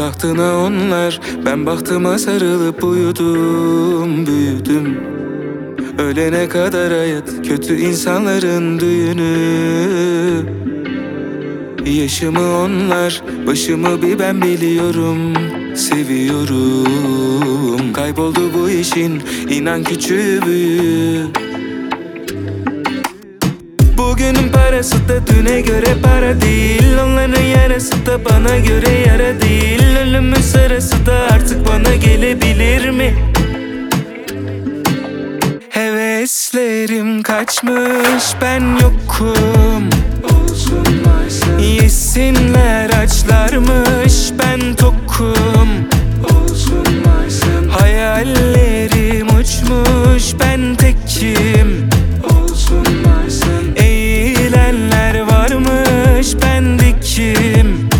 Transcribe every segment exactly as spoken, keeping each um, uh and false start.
Bahtına onlar, ben bahtıma sarılıp uyudum, büyüdüm. Ölene kadar hayat kötü insanların düğünü. Yaşımı onlar, başımı bir ben biliyorum, seviyorum. Kayboldu bu işin inan küçüğü büyüğü. Bugünün parası da düne göre para değil. Onların yarası da bana göre yara değil. Ölümün sırası da artık bana gelebilir mi? Heveslerim kaçmış, ben yokum. Yesinler açlarmış, ben tokum. Hayallerim uçmuş, ben tekim. Eğilenler varmış, ben dikim.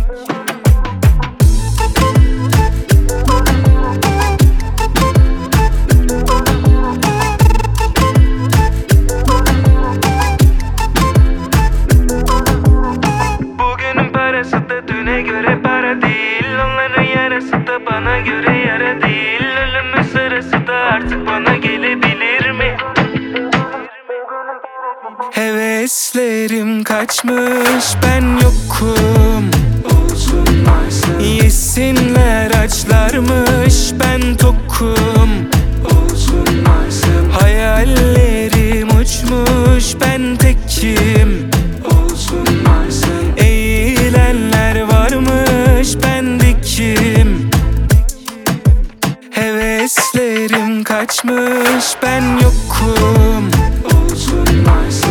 Bugünün parası da düne göre para değil. Onların yarası da bana göre yara değil. Ölümün sırası da artık bana gelebilir mi? Heveslerim kaçmış, ben yokum. Yesinler açlarmış, ben tokum. Hayallerim uçmuş, ben tekim. Eğilenler varmış, ben dikim. Heveslerim kaçmış, ben yokum.